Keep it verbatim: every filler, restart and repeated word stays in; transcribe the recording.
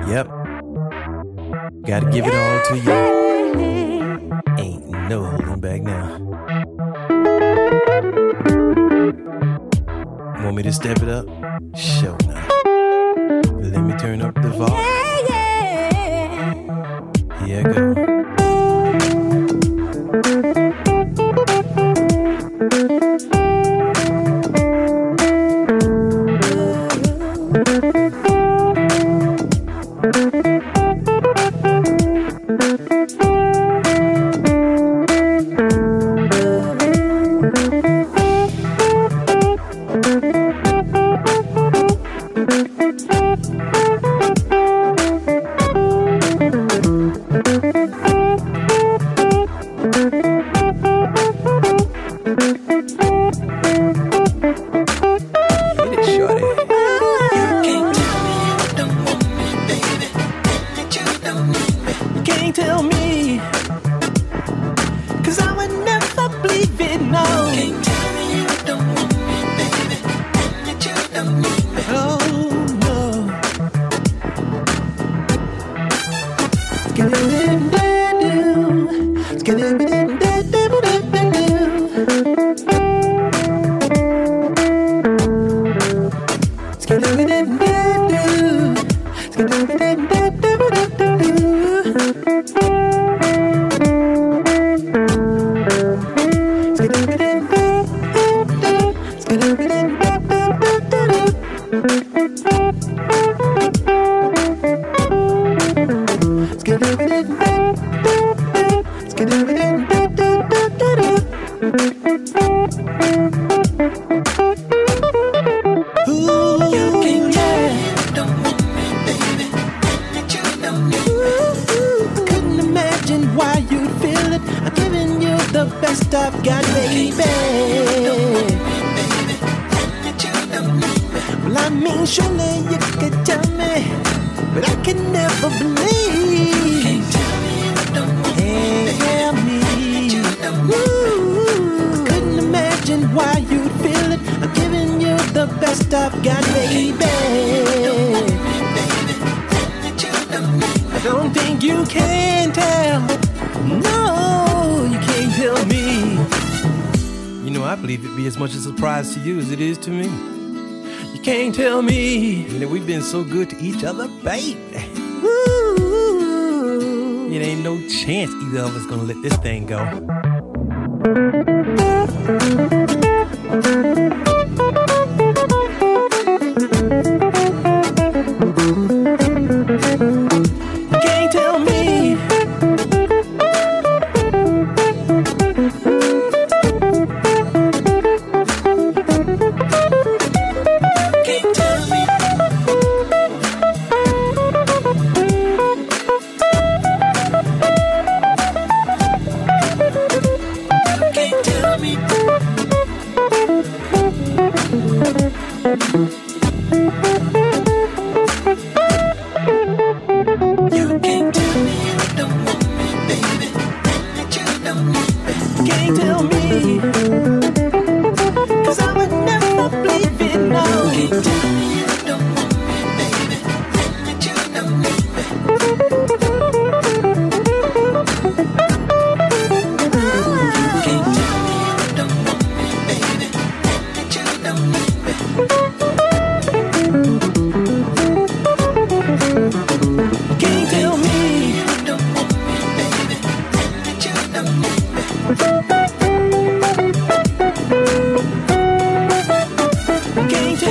Yep. Gotta give it all to you. Ain't no holding back now. Want me to step it up? Sure not. Let me turn up the volume. Here I go. To you as it is to me. You can't tell me that we've been so good to each other, baby. Woo. It ain't no chance either of us gonna let this thing go. Can't